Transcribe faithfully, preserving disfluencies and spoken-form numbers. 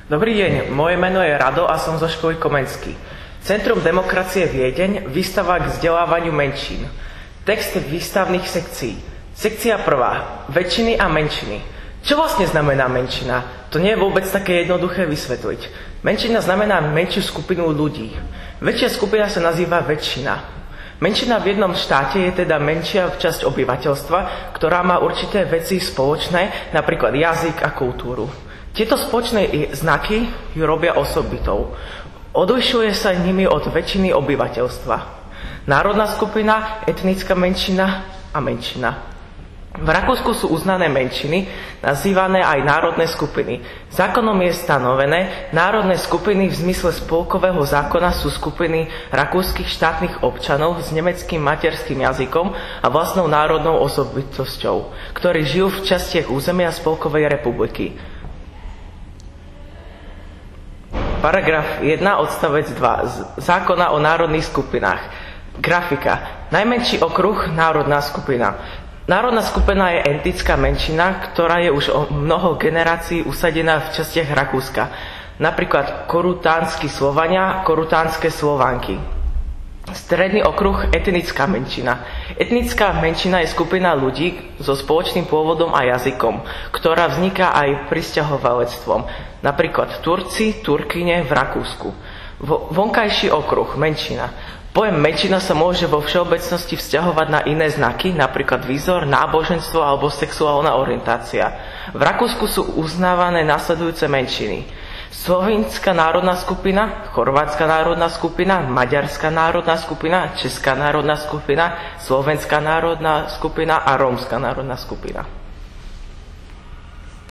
Dobrý deň, moje meno je Rado a som zo školy Komenský. Centrum demokracie Viedeň, výstava k vzdelávaniu menšín. Text výstavných sekcií. Sekcia prvá. Väčšiny a menšiny. Čo vlastne znamená menšina? To nie je vôbec také jednoduché vysvetliť. Menšina znamená menšiu skupinu ľudí. Väčšia skupina sa nazýva väčšina. Menšina v jednom štáte je teda menšia časť obyvateľstva, ktorá má určité veci spoločné, napríklad jazyk a kultúru. Tieto spoločné znaky ju robia osobitou. Odlišuje sa nimi od väčšiny obyvateľstva. Národná skupina, etnická menšina a menšina. V Rakúsku sú uznané menšiny, nazývané aj národné skupiny. Zákonom je stanovené, národné skupiny v zmysle spolkového zákona sú skupiny rakúskych štátnych občanov s nemeckým materským jazykom a vlastnou národnou osobitosťou, ktorí žijú v častiach územia Spolkovej republiky. Paragraf jeden odstavec dva zákona o národných skupinách. Grafika. Najmenší okruh, národná skupina. Národná skupina je etnická menšina, ktorá je už o mnoho generácií usadená v častiach Rakúska. Napríklad korutánsky Slovania, korutánske Slovanky. Stredný okruh, etnická menšina. Etnická menšina je skupina ľudí so spoločným pôvodom a jazykom, ktorá vzniká aj prisťahovalectvom. Napríklad Turci, Turkyne v Rakúsku. Vo, vonkajší okruh, menšina. Pojem menšina sa môže vo všeobecnosti vzťahovať na iné znaky, napríklad výzor, náboženstvo alebo sexuálna orientácia. V Rakúsku sú uznávané nasledujúce menšiny. Slovinská národná skupina, chorvátska národná skupina, maďarská národná skupina, česká národná skupina, slovenská národná skupina a rómska národná skupina.